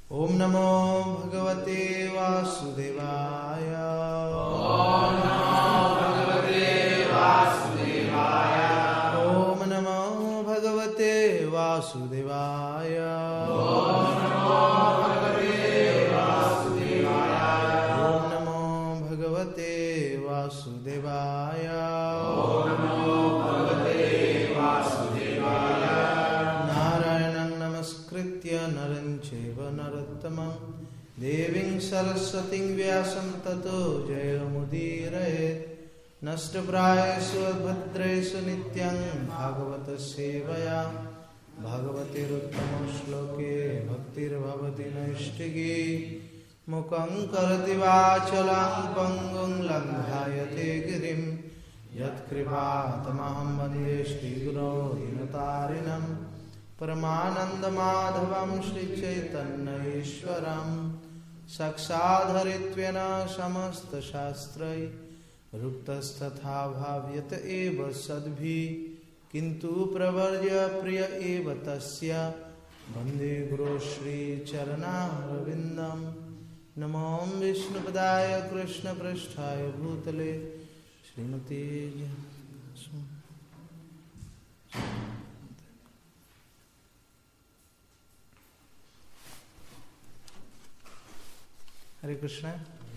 Om Namo Bhagavate Vasudevaya. Om Namo Bhagavate Vasudevaya. Om Namo Bhagavate Vasudevaya. Om Namo Bhagavate Vasudevaya. Om Namo Bhagavate Vasudevaya. Om Namo Bhagavate Vasudevaya. Narayanam Namaskritya Naram Chaiva Narottamam Deving Saraswating Vyasam Tato Jayamudiraye Nashtaprayesu Bhadresu Nityam Bhagavata Sevaya Bhagavati Ruttama Shloke Bhaktir Bhavati Naishtigi Mukhaṁ Karati Vachalam Pangum Langhayate Girim Yat Kripatamaham Vande Shri Guru Dinatarinam Paramananda Madhavam Shri Chaitanya Ishwaram Sakshadharitvena Samasta Shastrai Ruktastatha Bhavyata Eva Sadbhi Kintu Pravarya Priya Eva Tasya Bande Guru Shri Charana Ravindam Namam Vishnupadaya Krishna Prasthaya Bhutale Srimati Hare Krishna.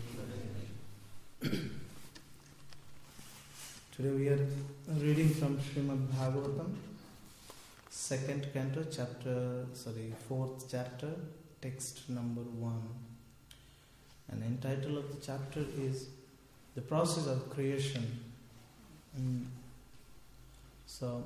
Today we are reading from Srimad Bhagavatam, second canto, fourth chapter, text number 1. And the title of the chapter is The Process of Creation. So,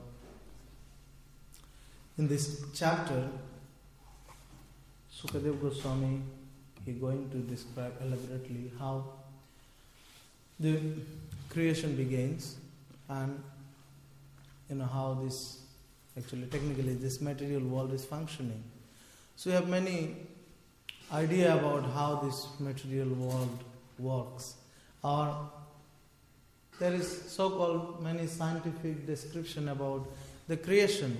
in this chapter, Sukadeva Goswami is going to describe elaborately how the creation begins and how this technically this material world is functioning. So we have many idea about how this material world works, or there is so-called many scientific description about the creation.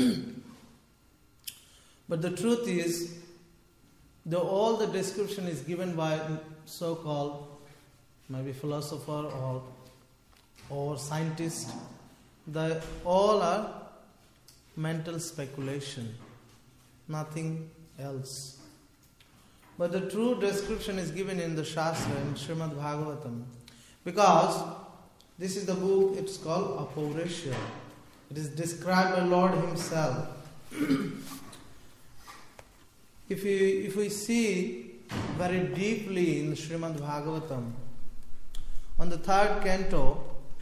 But the truth is, all the description is given by so-called maybe philosopher or scientist, all are mental speculation, nothing else. But the true description is given in the Shastra, in Srimad Bhagavatam, because this is the book, it's called Apaurishya. It is described by Lord Himself. If we see very deeply in Srimad Bhagavatam, on the third canto,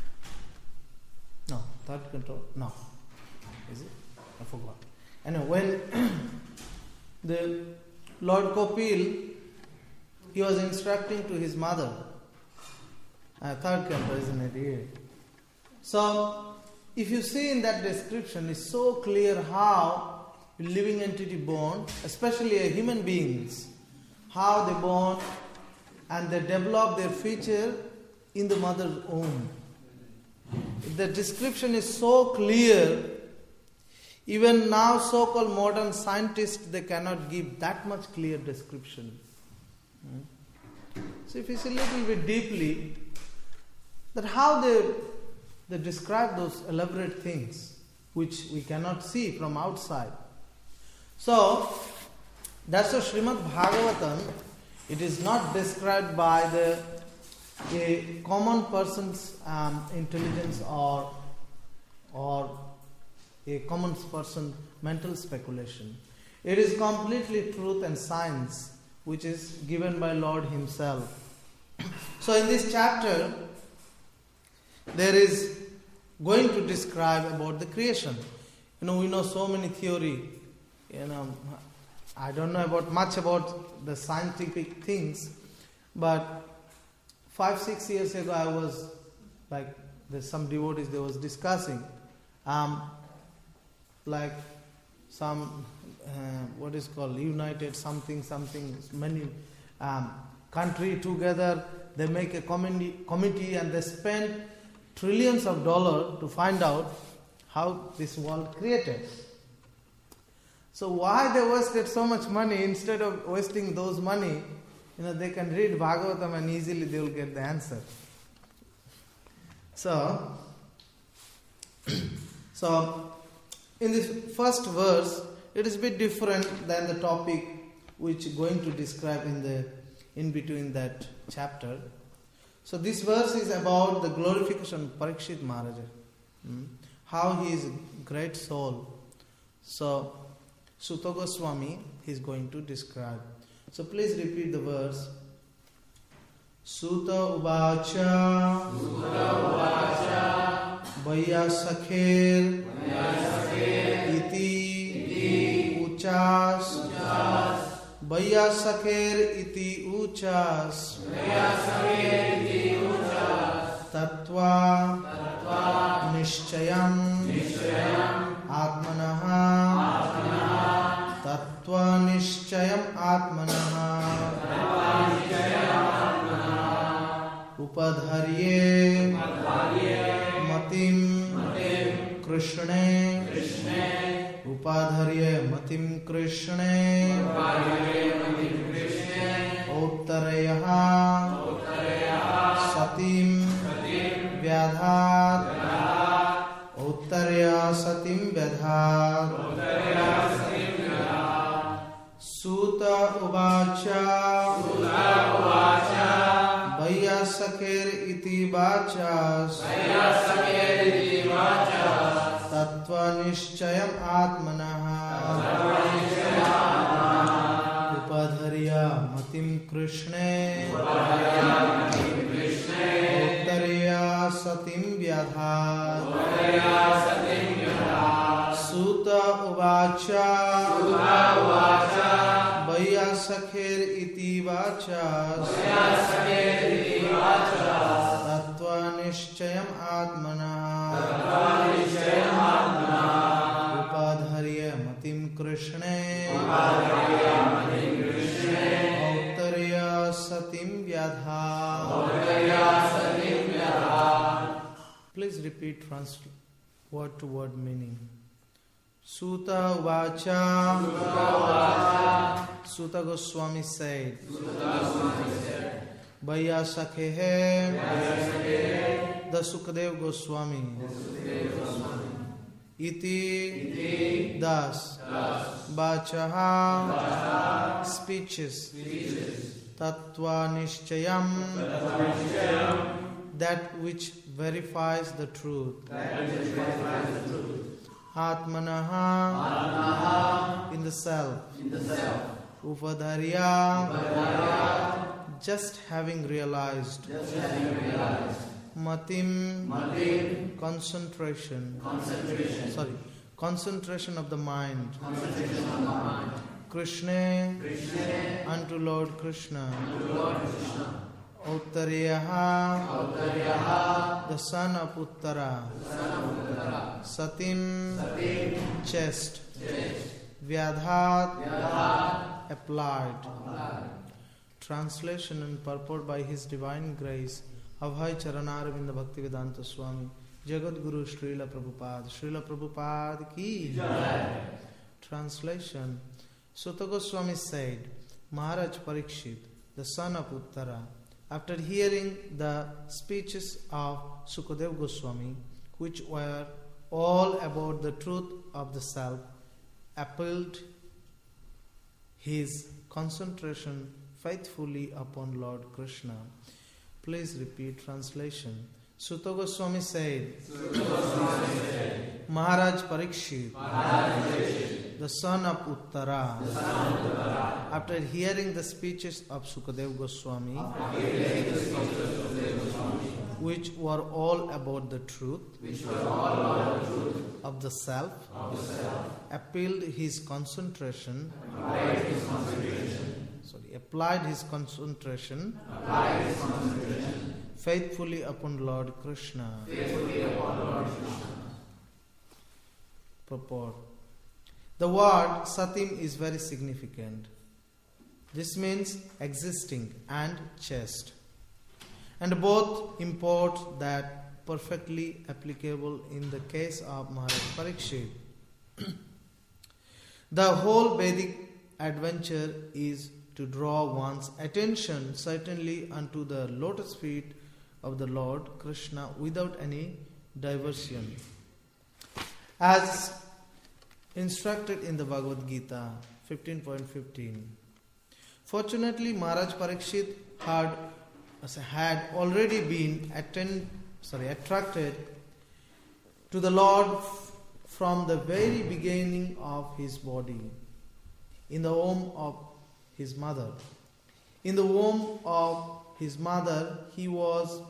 is it? I forgot. Anyway, when the Lord Kopil, he was instructing to his mother, third canto, isn't it? Yeah. So, if you see in that description, it's so clear how living entity born, especially human beings, how they born and they develop their future in the mother's womb. The description is so clear, even now so-called modern scientists, they cannot give that much clear description. So if you see a little bit deeply, that how they describe those elaborate things which we cannot see from outside. So, that's why Srimad Bhagavatam, it is not described by a common person's intelligence or a common person's mental speculation. It is completely truth and science which is given by Lord Himself. So in this chapter, there is going to describe about the creation. We know so many theory. I don't know much about the scientific things, but 5-6 years ago I was there's some devotees, they was discussing some what is called united something many country together, they make a committee and they spend trillions of dollars to find out how this world created. So why they wasted so much money? Instead of wasting those money, they can read Bhagavatam and easily they will get the answer. So in this first verse, it is a bit different than the topic which is going to describe in between that chapter. So this verse is about the glorification of Parikshit Maharaj. How he is a great soul. So Suta Goswami is going to describe. So please repeat the verse. Suta Uvacha Vyasakher Iti Uchas Vyasakher Iti Uchas Tattva Nishchayam Atmanaha Tattva Nishchayam Atmanaha Upadharye Matim Krishne Upadharye Matim Krishne Uttarayaha Satim Vyadhat Uttarya Satim Vyadhat Suta Uvacha Vyasakher iti vachas Tattva Nishchayam Atmanaha Upadharya Matim Krishne Uttarya Satim Vyadhat Suta Uvacha Vyasakher iti vachas Tattva Nishchayam Atmanaha Upadharya Matim Krishne Uttarya Satim Vyadhat. Please repeat word to word meaning. Suta Uvacha. Suta Goswami said. Vyasakhehe. The Sukadev Goswami. Iti. Thus. Vachaha. Speeches. Tattva Nishchayam. That which verifies the truth. Atmanaha. In the self. Upadharya. Just having realized. Matim. Concentration. Concentration of the mind. Krishna. Unto Lord Krishna. Uttarayaha. The son of Uttara. Satim. Chest. Vyadhat. Applied. Translation and purport by His Divine Grace Abhay Charanaravinda Bhaktivedanta Swami Jagat Guru Srila Prabhupada ki Jai. Translation. Suta Goswami said, Maharaj Parikshit, the son of Uttara, after hearing the speeches of Sukadev Goswami, which were all about the truth of the self, appealed his concentration faithfully upon Lord Krishna. Please repeat translation. Suta Goswami said, Maharaj Parikshit, the son of Uttara, after hearing the speeches of Sukadev Goswami, which were all about the truth of the self, applied his concentration faithfully upon Lord Krishna. Purport. The word Satim is very significant. This means existing and chest. And both import that perfectly applicable in the case of Maharaj Parikshit. The whole Vedic adventure is to draw one's attention certainly unto the lotus feet of the Lord Krishna without any diversion, as instructed in the Bhagavad Gita 15.15. Fortunately, Maharaj Parikshit had already been attracted to the Lord from the very beginning of his body, in the womb of his mother. In the womb of his mother, he was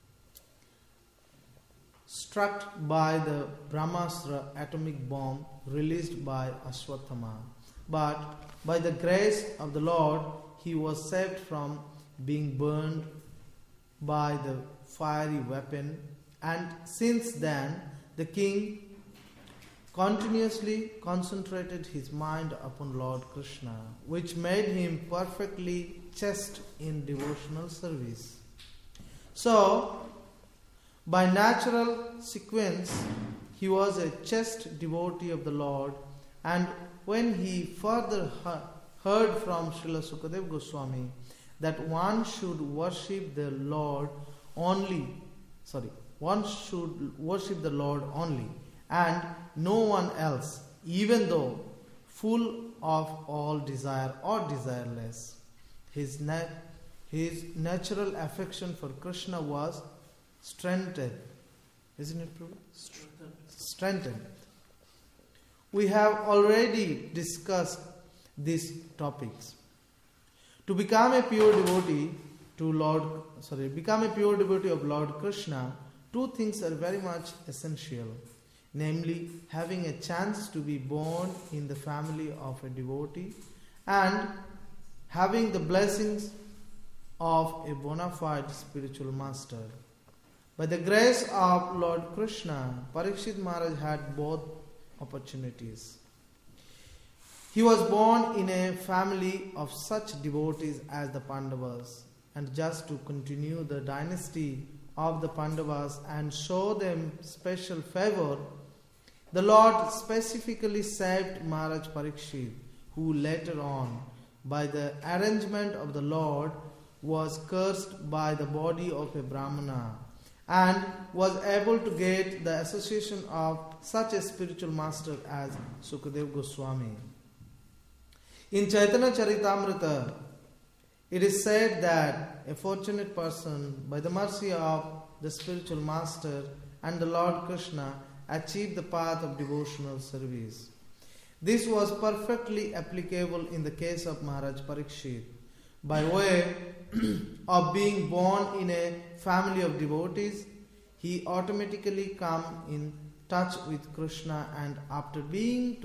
struck by the Brahmastra atomic bomb released by Ashwatthama. But by the grace of the Lord, he was saved from being burned by the fiery weapon, and since then the king continuously concentrated his mind upon Lord Krishna, which made him perfectly chaste in devotional service. So, by natural sequence, he was a chaste devotee of the Lord, and when he further heard from Srila Sukadeva Goswami that one should worship the Lord only, and no one else, even though full of all desire or desireless, his natural affection for Krishna was strengthened. Isn't it true? Strengthened. We have already discussed these topics. To become a pure devotee of Lord Krishna, two things are very much essential. Namely, having a chance to be born in the family of a devotee and having the blessings of a bona fide spiritual master. By the grace of Lord Krishna, Parikshit Maharaj had both opportunities. He was born in a family of such devotees as the Pandavas, and just to continue the dynasty of the Pandavas and show them special favor, the Lord specifically saved Maharaj Parikshit, who later on, by the arrangement of the Lord, was cursed by the body of a Brahmana and was able to get the association of such a spiritual master as Sukadeva Goswami. In Chaitanya Charitamrita, it is said that a fortunate person, by the mercy of the spiritual master and the Lord Krishna, achieved the path of devotional service. This was perfectly applicable in the case of Maharaj Parikshit. By way of being born in a family of devotees, he automatically come in touch with Krishna, and after being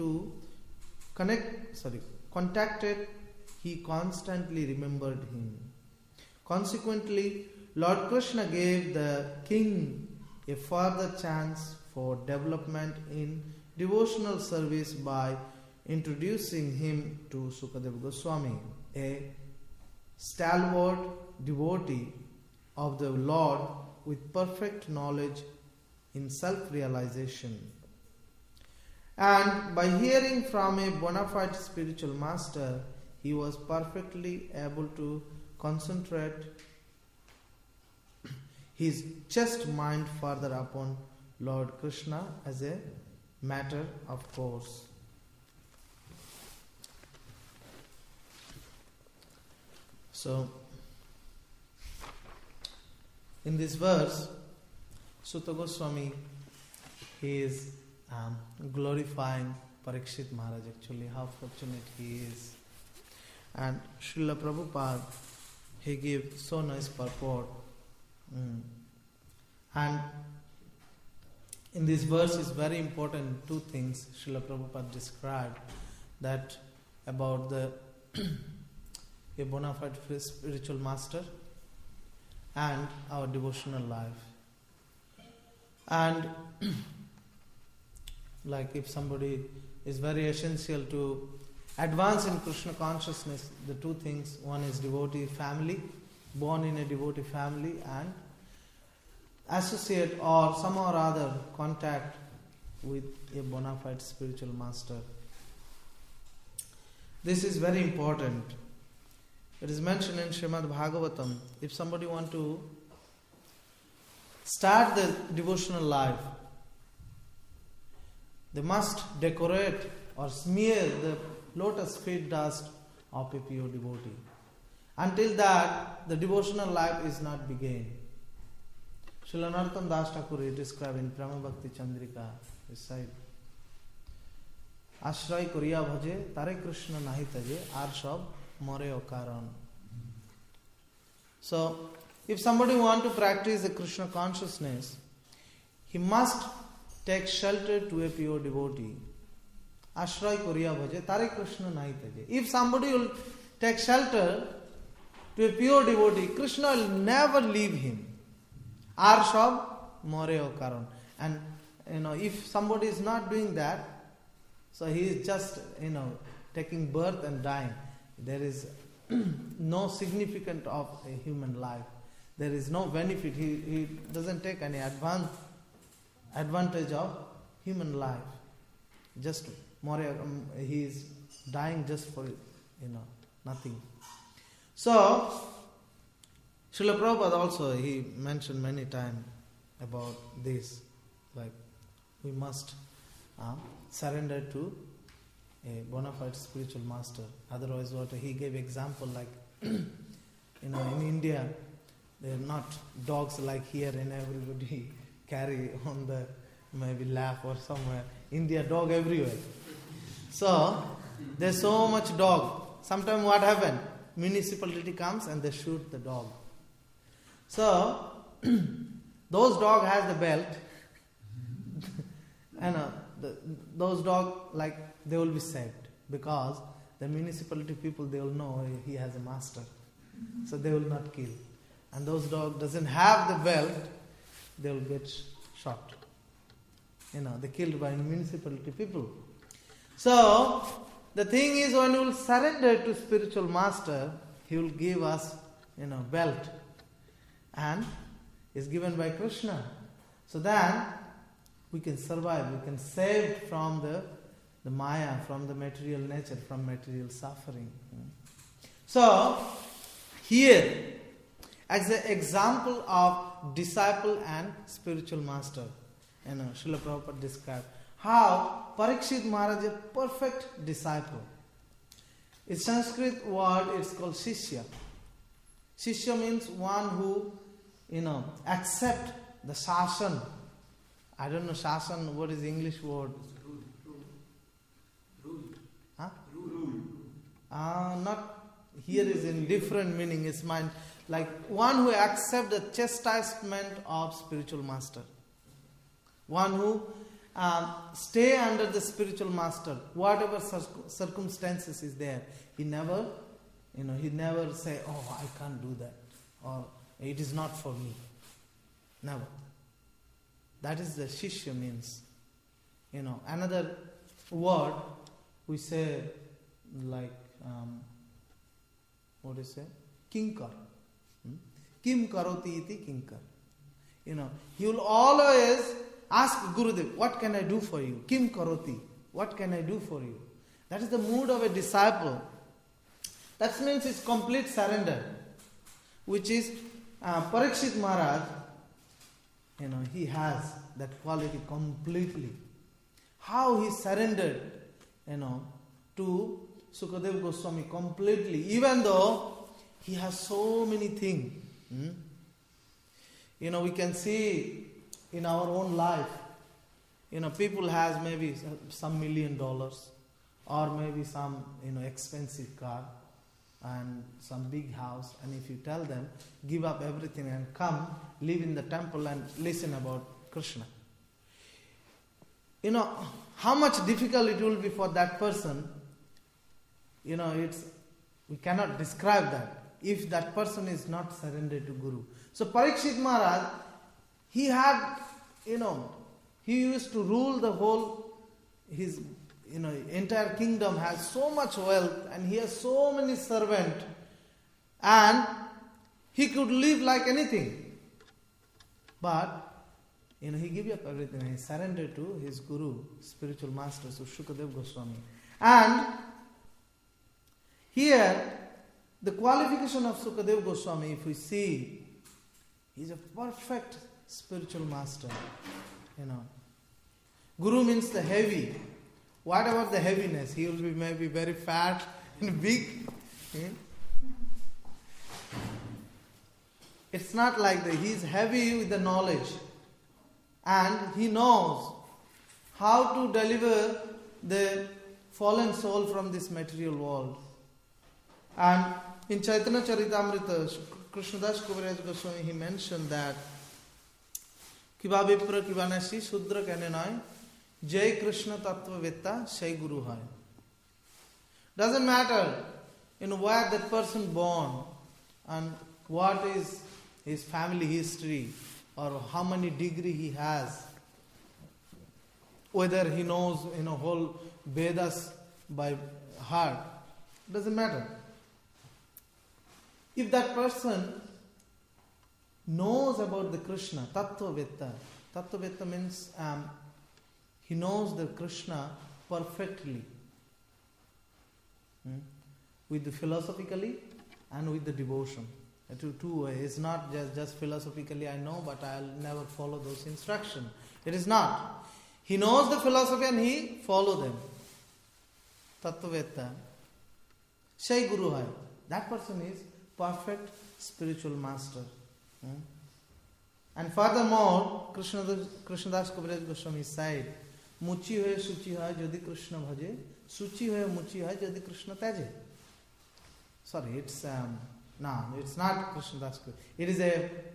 contacted, he constantly remembered him. Consequently, Lord Krishna gave the king a further chance for development in devotional service by introducing him to Sukadeva Goswami, a stalwart devotee of the Lord with perfect knowledge in self-realization. And by hearing from a bona fide spiritual master, he was perfectly able to concentrate his chaste mind further upon Lord Krishna as a matter of course. So, in this verse, Suta Goswami, he is glorifying Parikshit Maharaj, actually, how fortunate he is. And Srila Prabhupada, he gave so nice purport. And in this verse is very important two things Srila Prabhupada described, that about the a bona fide spiritual master and our devotional life. And like if somebody is very essential to advance in Krishna consciousness, the two things, one is devotee family, born in a devotee family, and associate or somehow or other contact with a bona fide spiritual master. this is very important. It is mentioned in Srimad Bhagavatam. If somebody want to start the devotional life, they must decorate or smear the lotus feet dust of a pure devotee. Until that, the devotional life is not begun. Srila Narottam Das Thakur described in Prema Bhakti Chandrika, he said, Ashray Koriya Bhaje, Tare Krishna Nahi Taje, Ar Shab More Okaran. So, if somebody want to practice the Krishna consciousness, he must take shelter to a pure devotee. Ashray Koriya Bhaje, Tare Krishna Nahi Taje. If somebody will take shelter to a pure devotee, Krishna will never leave him. Arshab More Okaran. And if somebody is not doing that, so he is just taking birth and dying. There is no significance of a human life. There is no benefit. He doesn't take any advantage of human life. Just he is dying just for nothing. So Srila Prabhupada also, he mentioned many times about this, like we must surrender to a bona fide spiritual master. Otherwise, what he gave example, like in India, they are not dogs like here, and everybody carry on the maybe lap or somewhere. India, dog everywhere. So there's so much dog. Sometimes what happens? Municipality comes and they shoot the dog. So those dog has the belt, and those dog, like, they will be saved because the municipality people, they will know he has a master, so they will not kill. And those dog doesn't have the belt, they will get shot. They're killed by municipality people. So the thing is, when we will surrender to spiritual master, he will give us belt, and is given by Krishna. So then we can survive, we can save from the Maya, from the material nature, from material suffering. So here, as an example of disciple and spiritual master, Srila Prabhupada described how Parikshit Maharaj is a perfect disciple. In Sanskrit word, it's called Shishya. Shishya means one who accept the shasan. I don't know shasan, what is the English word? Huh? Not here is in different meaning. It's mind like one who accept the chastisement of spiritual master. One who stay under the spiritual master, whatever circumstances is there. He never say, oh, I can't do that, or it is not for me. Never. That is the Shishya means. Another word we say, like, what do you say? Kinkar. Kim karoti iti kinkar. He will always ask Gurudev, what can I do for you? Kim karoti. What can I do for you? That is the mood of a disciple. That means it's complete surrender, which is Parikshit Maharaj, he has that quality completely. How he surrendered, to Sukadeva Goswami completely, even though he has so many things. We can see in our own life, people has maybe some $1 million, or maybe some, expensive car and some big house, and if you tell them, give up everything and come, live in the temple and listen about Krishna. How much difficult it will be for that person, we cannot describe that if that person is not surrendered to Guru. So Parikshit Maharaj, he had, he used to rule the whole, his entire kingdom has so much wealth and he has so many servants, and he could live like anything. But he gave up everything and he surrendered to his Guru, spiritual master, so Shukadeva Goswami. And Here, the qualification of Sukadeva Goswami, if we see, he is a perfect spiritual master. Guru means the heavy. What about the heaviness? He will be maybe very fat and big. It's not like that. He is heavy with the knowledge. And he knows how to deliver the fallen soul from this material world. And in Chaitanya Charitamrita, Krishnadas Kaviraj Goswami, he mentioned that Kiba Vipra Kiba Nasi Sudra Kanenai Jai Krishna Tattva Vetta Sai Guru Hai. Doesn't matter where that person born and what is his family history or how many degree he has, whether he knows whole Vedas by heart, doesn't matter. If that person knows about the Krishna, Tattva Vetta means he knows the Krishna perfectly, with the philosophically and with the devotion. Two ways. It's not just philosophically I know, but I'll never follow those instructions. It is not. He knows the philosophy and he follow them. Tattva Vetta. Sai Guru Hai. That person is perfect spiritual master. And furthermore, Krishnadas Kaviraj Goswami said, Muchi hoye suchi hai jodi Krishna bhaje, suchi hoye muchi hai jodi Krishna taje. Sorry, it's it's not Krishnadas Kaviraj. It is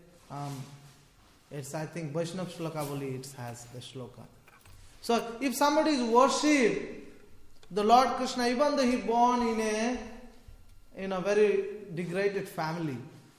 it's I think Vaishnav Shlokavali, it has the shloka. So if somebody is worship the Lord Krishna, even though he born in a very degraded family,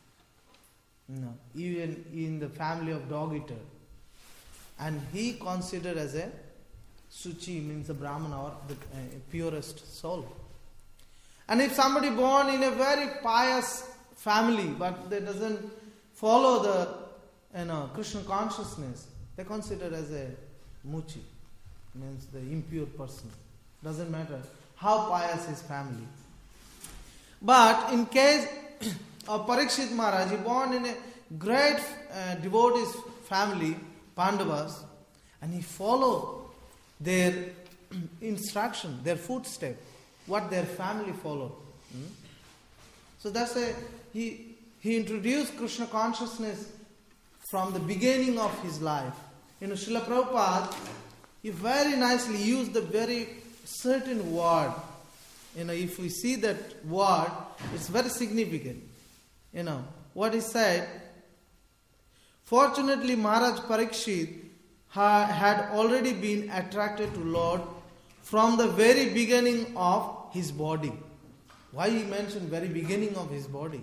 even in the family of dog eater, and he considered as a Suchi, means a Brahmana or the purest soul. And if somebody born in a very pious family, but they doesn't follow the Krishna consciousness, they consider as a Muchi, means the impure person. Doesn't matter how pious his family. But in case of Parikshit Maharaj, he born in a great devotees family, Pandavas, and he followed their instruction, their footstep, what their family followed. So that's he introduced Krishna consciousness from the beginning of his life. Srila Prabhupada, he very nicely used the very certain word. If we see that word, it's very significant. What he said, fortunately Maharaj Parikshit had already been attracted to Lord from the very beginning of his body. Why he mentioned very beginning of his body?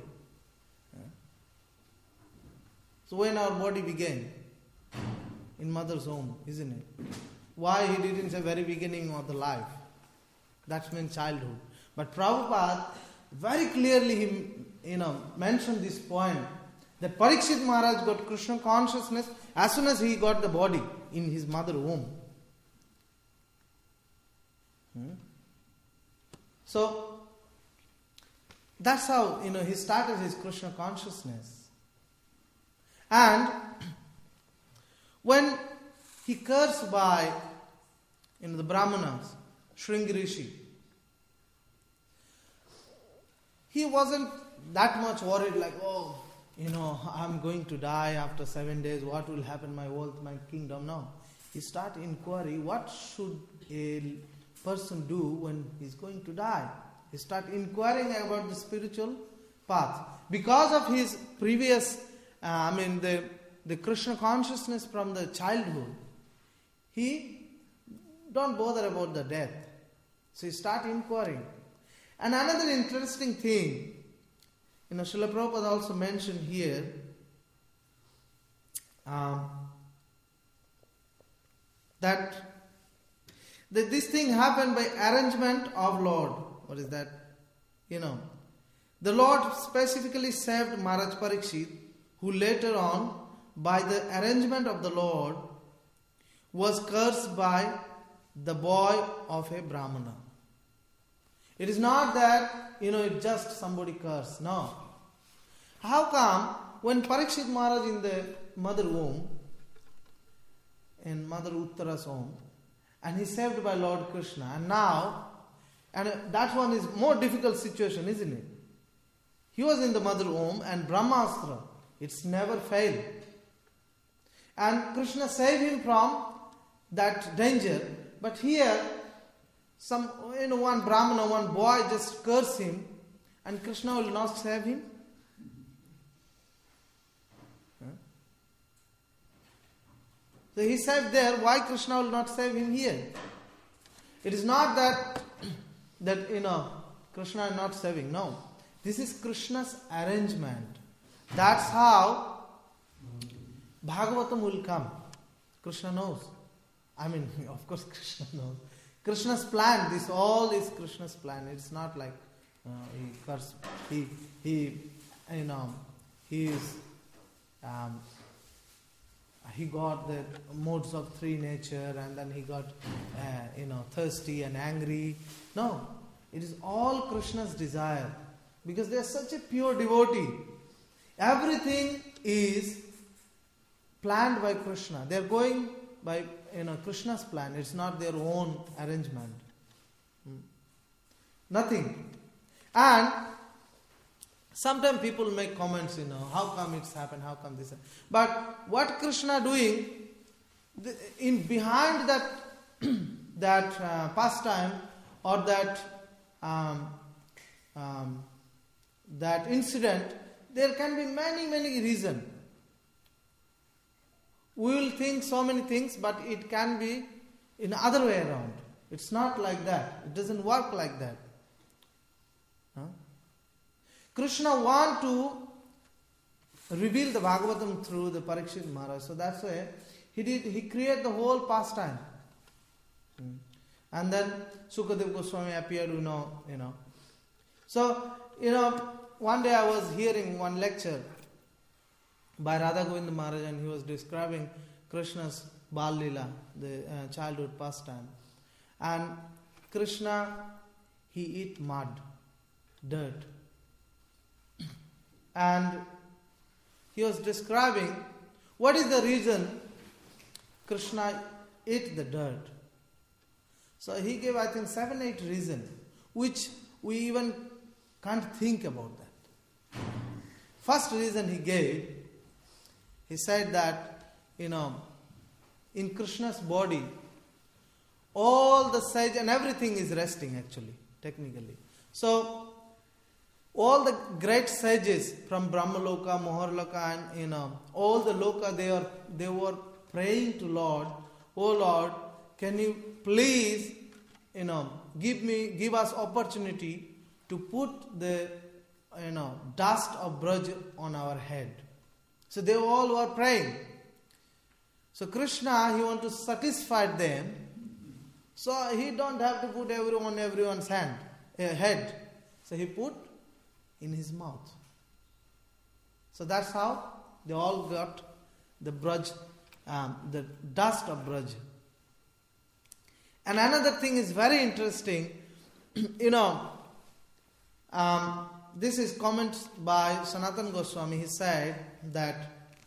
So when our body began? In mother's womb, isn't it? Why he didn't say very beginning of the life? That means childhood. But Prabhupada very clearly he mentioned this point that Parikshit Maharaj got Krishna consciousness as soon as he got the body in his mother womb. So that's how he started his Krishna consciousness. And when he cursed by the Brahmanas, Shringi Rishi, he wasn't that much worried like, I'm going to die after 7 days, what will happen, my wealth, my kingdom. No. He started inquiry, what should a person do when he's going to die? He started inquiring about the spiritual path. Because of his previous, the Krishna consciousness from the childhood, he don't bother about the death. So he started inquiring. And another interesting thing, Srila Prabhupada also mentioned here, that this thing happened by arrangement of Lord. What is that? The Lord specifically saved Maharaj Parikshit, who later on, by the arrangement of the Lord, was cursed by the boy of a Brahmana. It is not that, it's just somebody curse. No. How come when Parikshit Maharaj in the mother womb, in Mother Uttara's womb, and he's saved by Lord Krishna, and that one is more difficult situation, isn't it? He was in the mother womb and Brahmastra, it's never failed. And Krishna saved him from that danger. But here, one Brahmana, one boy just curse him, and Krishna will not save him. So he said there, why Krishna will not save him here? It is not that Krishna is not saving. No. This is Krishna's arrangement. That's how Bhagavatam will come. Krishna knows. Of course Krishna knows. Krishna's plan, this all is Krishna's plan. It's not like he got the modes of three nature, and then he got thirsty and angry. No, it is all Krishna's desire, because they are such a pure devotee. Everything is planned by Krishna. They are going by Krishna's plan. It's not their own arrangement. Nothing. And sometimes people make comments, how come it's happened, how come this happened. But what Krishna doing, behind that pastime or that incident, there can be many, many reasons. We will think so many things, but it can be in other way around. It's not like that. It doesn't work like that. Krishna want to reveal the Bhagavatam through the Parikshit Maharaj. So that's why he created the whole pastime. And then Sukadeva Goswami appeared, So, one day I was hearing one lecture by Radha Govinda Maharaj, and he was describing Krishna's Bal Leela, the childhood pastime. And Krishna, he eat mud, dirt. And he was describing what is the reason Krishna ate the dirt. So he gave, I think, 7-8 reasons, which we even can't think about that. First reason he gave, he said that, in Krishna's body, all the sage and everything is resting actually, technically. So, all the great sages from Brahmaloka, Moharloka, and all the Loka, they were praying to Lord, oh Lord, can you please, give us opportunity to put the, dust of Braj on our head. So they all were praying. So Krishna, he want to satisfy them. So he don't have to put everyone's head. So he put in his mouth. So that's how they all got the Braj, the dust of Braj. And another thing is very interesting. This is comments by Sanatana Goswami. He said that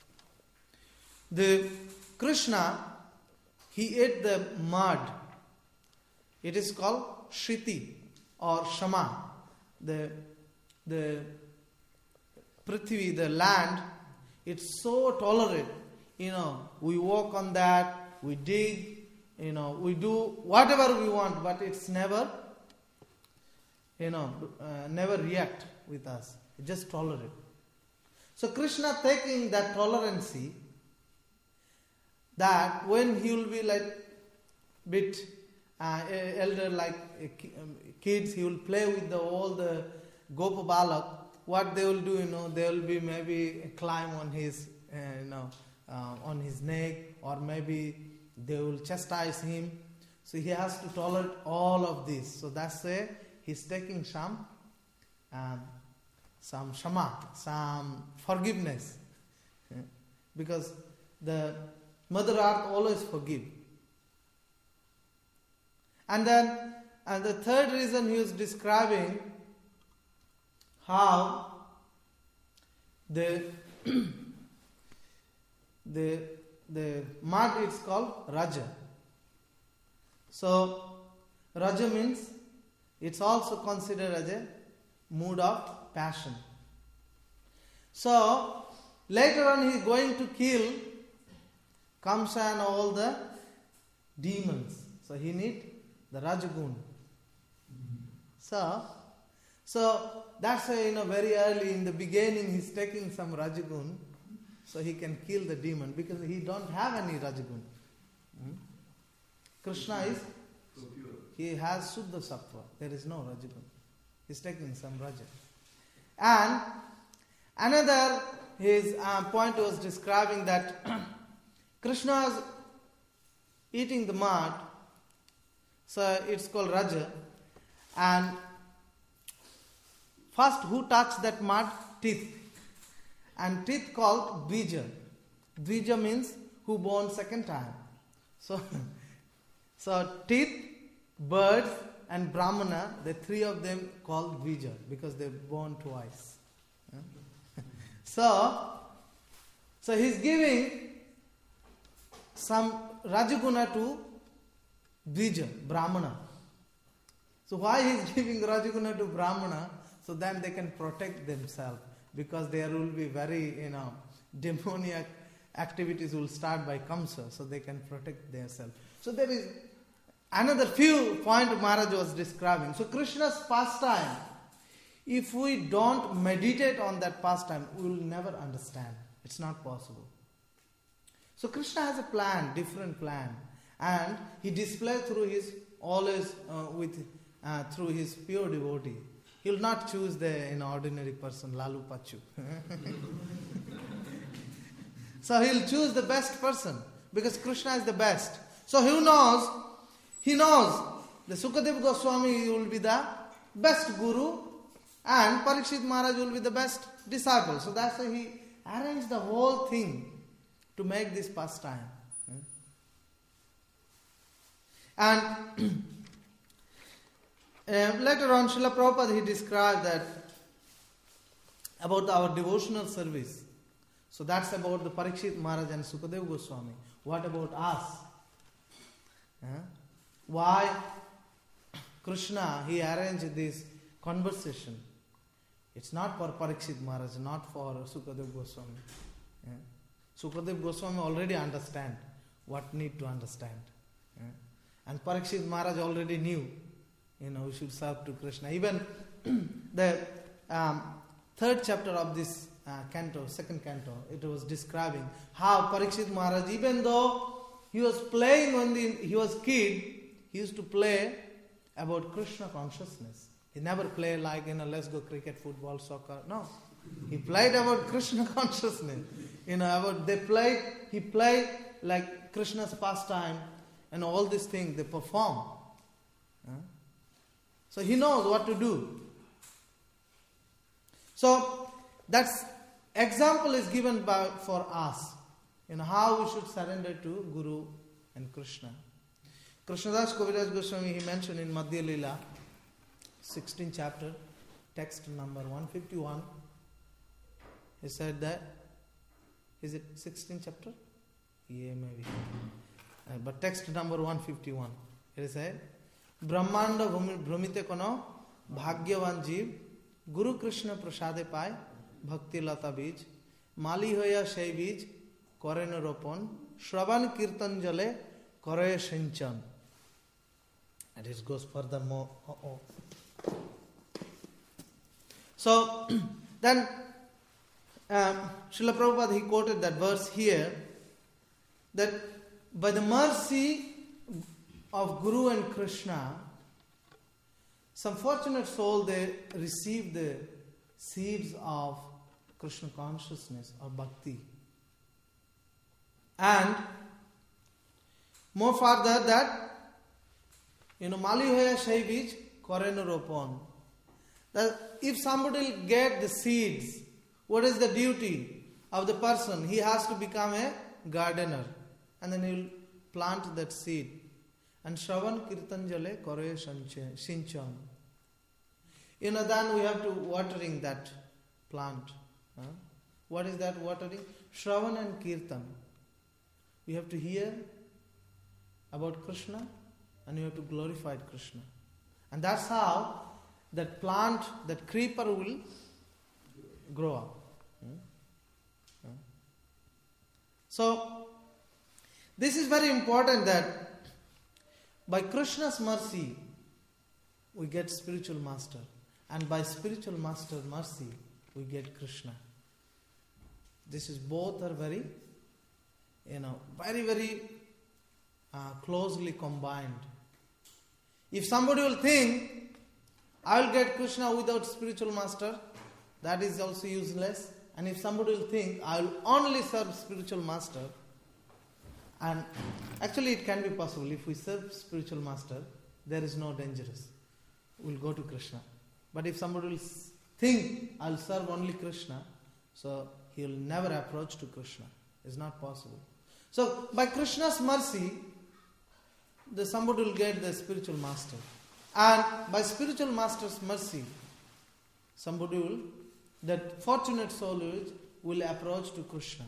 the Krishna, he ate the mud. It is called Shriti or Shama. The Prithvi, the land, it's so tolerant. We walk on that, we dig, we do whatever we want, but it's never, never react with us. It just tolerate. So Krishna taking that tolerancy, that when he will be like bit elder, like kids, he will play with all the Gopa Balak. What they will do, they will be maybe climb on his, on his neck, or maybe they will chastise him. So he has to tolerate all of this. So that's why he's taking some shama, some forgiveness, because the Mother Earth always forgive. And then and the third reason he is describing how the mud is called Raja. So Raja means it's also considered as a mood of passion. So later on he is going to kill Kamsa and all the demons. So he needs the Rajagun. So that's why very early in the beginning he's taking some Rajagun so he can kill the demon, because he don't have any Rajagun. Krishna is, he has Suddha Sattva. There is no Rajagun. He's taking some Raja. And another, his point was describing that Krishna is eating the mud, so it's called Raja. And first, who touched that mud? Teeth. And teeth called Dvija. Dvija means who born second time. So teeth, birds and Brahmana, the three of them called Dvija because they're born twice. So he's giving some Rajaguna to Dvija, Brahmana. So why he's giving Rajaguna to Brahmana? So then they can protect themselves, because there will be very, demoniac activities will start by Kamsa, so they can protect themselves. So there is another few points Maharaj was describing. So Krishna's pastime, if we don't meditate on that pastime, we will never understand. It's not possible. So Krishna has a plan, different plan, and he displays through his always through his pure devotee. He will not choose the ordinary person, Lalu Pachu. So he will choose the best person, because Krishna is the best. So he knows the Sukadeva Goswami will be the best guru, and Parikshit Maharaj will be the best disciple. So that's why he arranged the whole thing to make this pastime. And later on, Srila Prabhupada, he described that about our devotional service. So that's about the Parikshit Maharaj and Sukadeva Goswami. What about us? Why Krishna, he arranged this conversation? It's not for Parikshit Maharaj, not for Sukadeva Goswami. Sukadeva Goswami already understand what need to understand. And Parikshit Maharaj already knew, we should serve to Krishna. Even the third chapter of this canto, second canto, it was describing how Parikshit Maharaj, even though he was playing when he was kid, he used to play about Krishna consciousness. He never played like, let's go cricket, football, soccer. No. He played about Krishna consciousness. He played like Krishna's pastime and all these things they perform. So he knows what to do. So that's example is given for us, how we should surrender to Guru and Krishna. Krishnadas Kaviraj Goswami, he mentioned in Madhya Lila, 16th chapter, text number 151. He said that, is it 16th chapter? Yeah, maybe. But text number 151. It said, Brahmanda bhrumite kono bhagyavan jeev Guru Krishna prasade pai bhakti lata bij mali hoya সেই বীজ করেন রোপণ শ্রবণ কীর্তন জলে করে সিঞ্চন. And it goes furthermore. So then Srila Prabhupada, he quoted that verse here, that by the mercy of Guru and Krishna, some fortunate soul, they receive the seeds of Krishna consciousness or bhakti. And more further that, Mali hoya shai bij kore na ropon. That if somebody will get the seeds, what is the duty of the person? He has to become a gardener. And then he will plant that seed. and Shravan Kirtanjale Kore Sinchan. Then we have to watering that plant. What is that watering? Shravan and Kirtan. We have to hear about Krishna and you have to glorify Krishna. And that's how that plant, that creeper will grow up. So, this is very important that by Krishna's mercy, we get spiritual master. And by spiritual master mercy, we get Krishna. This is both are very, very closely combined. If somebody will think, I will get Krishna without spiritual master, that is also useless. And if somebody will think, I will only serve spiritual master, and actually it can be possible. If we serve spiritual master, there is no dangerous. We will go to Krishna. But if somebody will think, I will serve only Krishna, so he will never approach to Krishna. It's not possible. So by Krishna's mercy, somebody will get the spiritual master. And by spiritual master's mercy, somebody will, that fortunate soul will approach to Krishna.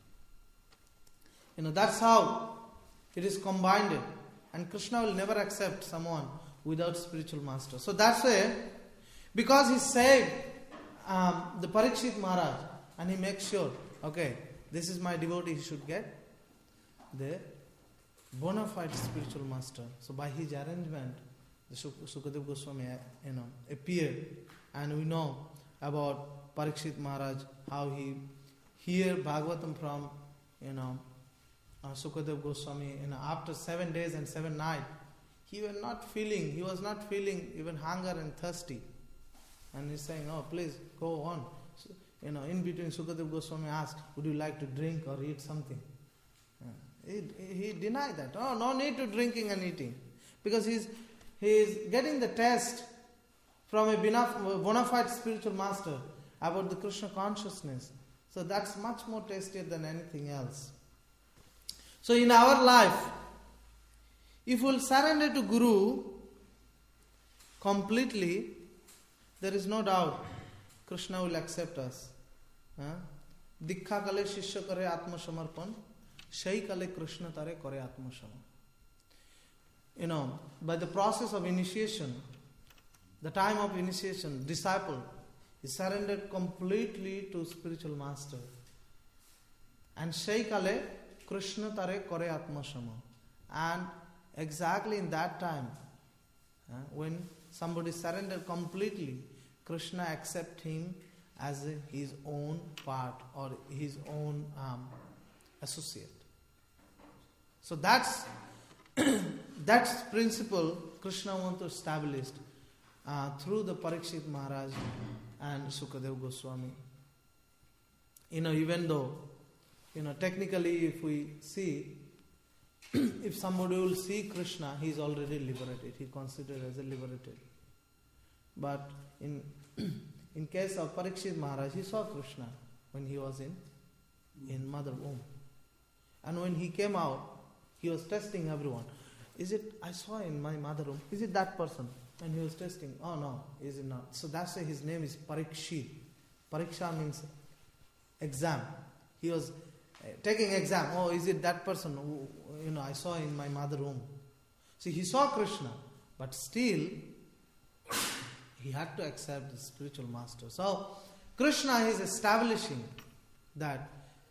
That's how it is combined. And Krishna will never accept someone without spiritual master. So that's why, because he saved the Parikshit Maharaj, and he makes sure, okay, this is my devotee, he should get the bona fide spiritual master. So by his arrangement, the Sukadeva Goswami appeared, and we know about Parikshit Maharaj, how he hear Bhagavatam from Sukadeva Goswami. After 7 days and 7 nights, he was not feeling even hunger and thirsty, and he's saying, "Oh, please go on." So, in between, Sukadeva Goswami asked, "Would you like to drink or eat something?" He denied that. Oh, no need to drinking and eating, because he is getting the taste from a bona fide spiritual master about the Krishna consciousness. So that's much more tastier than anything else. So in our life, if we will surrender to Guru completely, there is no doubt Krishna will accept us. Dikha kale shishya kare atma samarpan, shai kale Krishna tare kare atma samar. By the process of initiation, the time of initiation, disciple is surrendered completely to spiritual master. And shai kale Krishna tare kare atma samar. And exactly in that time, when somebody surrendered completely, Krishna accepts him as his own part or his own associate. So that's principle Krishna wants to establish through the Parikshit Maharaj and Sukadeva Goswami. Even though, technically if we see, if somebody will see Krishna, he is already liberated. He is considered as a liberated. But in case of Parikshit Maharaj, he saw Krishna when he was in mother womb. And when he came out, he was testing everyone. I saw in my mother womb, is it that person? And he was testing, oh no, is it not? So that's why his name is Parikshit. Pariksha means exam. He was taking exam. Oh, is it that person who, I saw in my mother womb? See, he saw Krishna, but still he had to accept the spiritual master. So Krishna is establishing that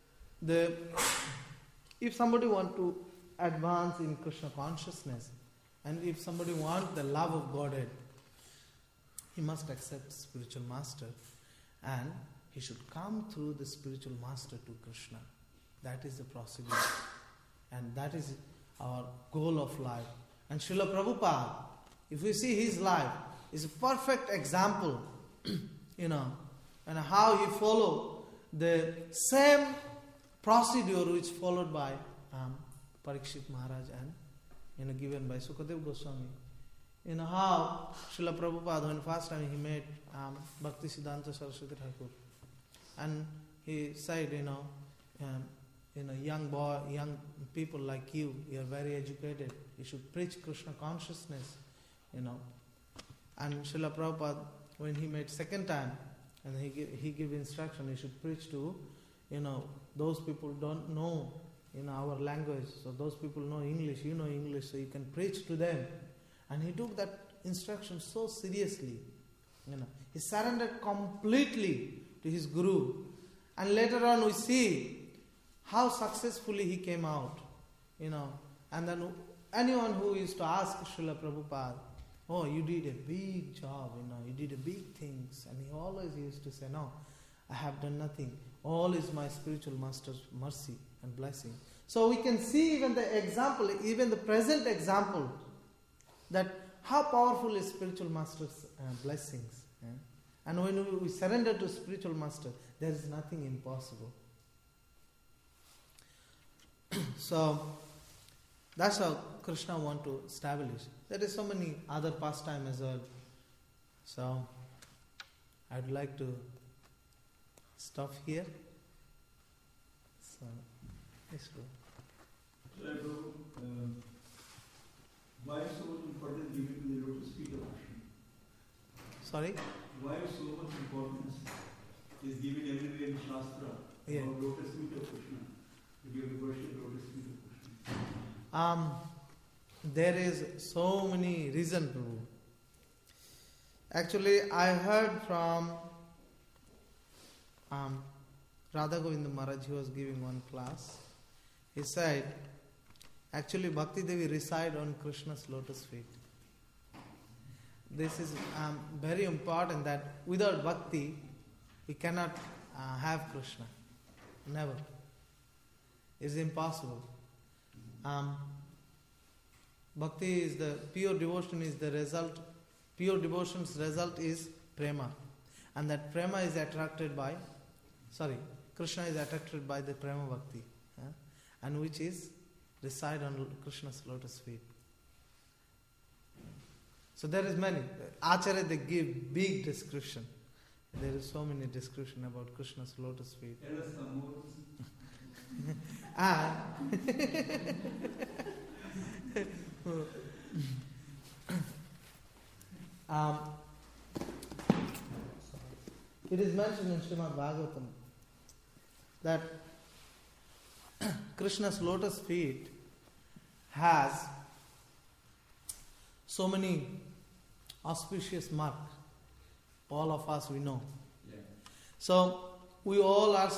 if somebody wants to advance in Krishna consciousness, and if somebody wants the love of Godhead, he must accept spiritual master, and he should come through the spiritual master to Krishna. That is the procedure, and that is our goal of life. And Srila Prabhupada, if we see his life, is a perfect example, and how he followed the same procedure which followed by Parikshit Maharaj and given by Sukadeva Goswami. How Srila Prabhupada, when first time he met Bhakti Siddhanta Saraswati Thakur, and he said, young people like you are very educated. You should preach Krishna consciousness, And Srila Prabhupada, when he met second time, and he gave instruction, he should preach to, those people don't know, our language. So those people know English, you know English, so you can preach to them. And he took that instruction so seriously. He surrendered completely to his Guru. And later on we see how successfully he came out. And then anyone who used to ask Srila Prabhupada, oh, you did a big job, you did a big things. And he always used to say, no, I have done nothing. All is my spiritual master's mercy and blessing. So we can see even the example, even the present example, that how powerful is spiritual master's blessings. And when we surrender to spiritual master, there is nothing impossible. So that's how Krishna want to establish. There is so many other pastime as well. So I'd like to stop here. So let's go. Why so much importance given to the lotus feet of Krishna? Sorry? Why so much importance is given everywhere in Shastra about lotus feet of Krishna? To give the worship lotus feet of Krishna. There is so many reasons, Prabhu. Actually, I heard from Radha Govinda Maharaj, he was giving one class. He said, actually Bhakti Devi reside on Krishna's lotus feet. This is very important, that without Bhakti, we cannot have Krishna. Never. It's impossible. Bhakti is the pure devotion is the result. Pure devotion's result is prema, and that prema is attracted by. Krishna is attracted by the prema bhakti, and which is reside on Krishna's lotus feet. So there is many. Acharya, they give big description. There is so many description about Krishna's lotus feet. Tell us some more. It is mentioned in Srimad Bhagavatam that Krishna's lotus feet has so many auspicious marks. All of us we know. Yeah. So we all are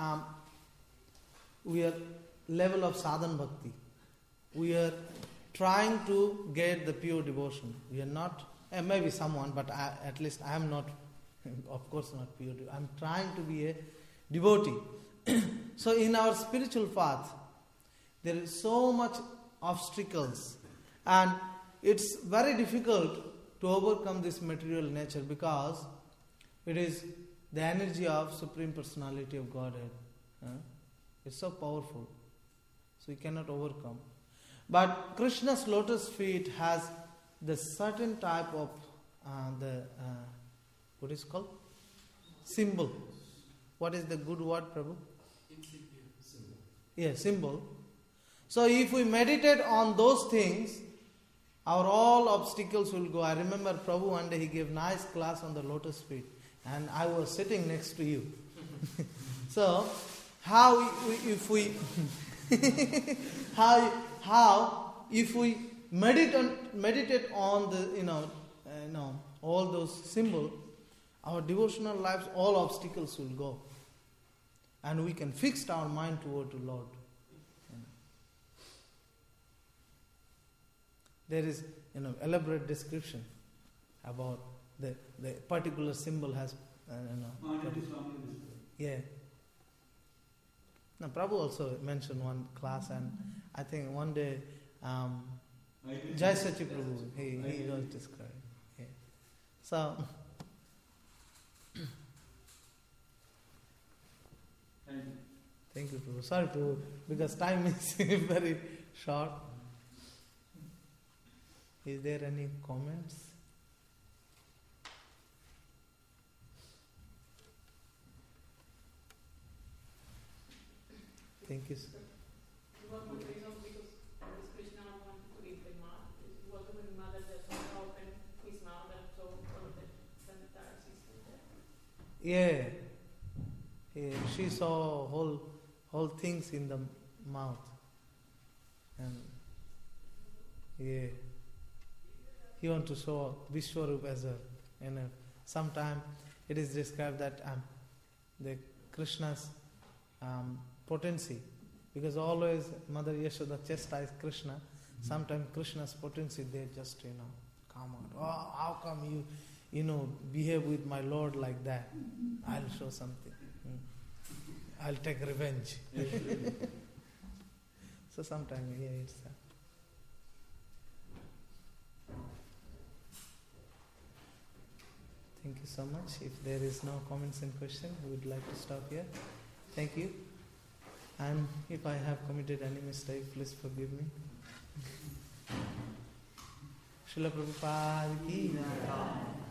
level of sadhan bhakti. We are trying to get the pure devotion. We are not, maybe someone, but at least I am not, of course not pure. I am trying to be a devotee. So in our spiritual path, there is so much obstacles, and it's very difficult to overcome this material nature, because it is the energy of Supreme Personality of Godhead. It's so powerful, so you cannot overcome. But Krishna's lotus feet has the certain type of what is called? Symbol. What is the good word, Prabhu? Symbol. Yeah, symbol. So if we meditate on those things, our all obstacles will go. I remember Prabhu one day he gave nice class on the lotus feet, and I was sitting next to you. So how if we meditate on the all those symbols, our devotional lives, all obstacles will go, and we can fix our mind toward the Lord. There is elaborate description about the particular symbol has yeah. Now Prabhu also mentioned one class, and I think one day Jai Sachi Prabhu he was described. Yeah. So thank you, Prabhu. Sorry, Prabhu, because time is very short. Is there any comments? Thank you. What was the reason? Because Krishna wanted to eat the mouth. It was when mother just opened his mouth and so all of the entire system there. Yeah. She saw whole things in the mouth. And he want to show Vishwarup as well. And sometime it is described that the Krishna's potency, because always Mother Yashoda chastised Krishna. Sometimes Krishna's potency, they just come out. Oh, how come you behave with my Lord like that? I'll show something. I'll take revenge. So sometimes it's. Thank you so much. If there is no comments and question, we would like to stop here. Thank you. And if I have committed any mistake, please forgive me. Srila Prabhupada ki jai.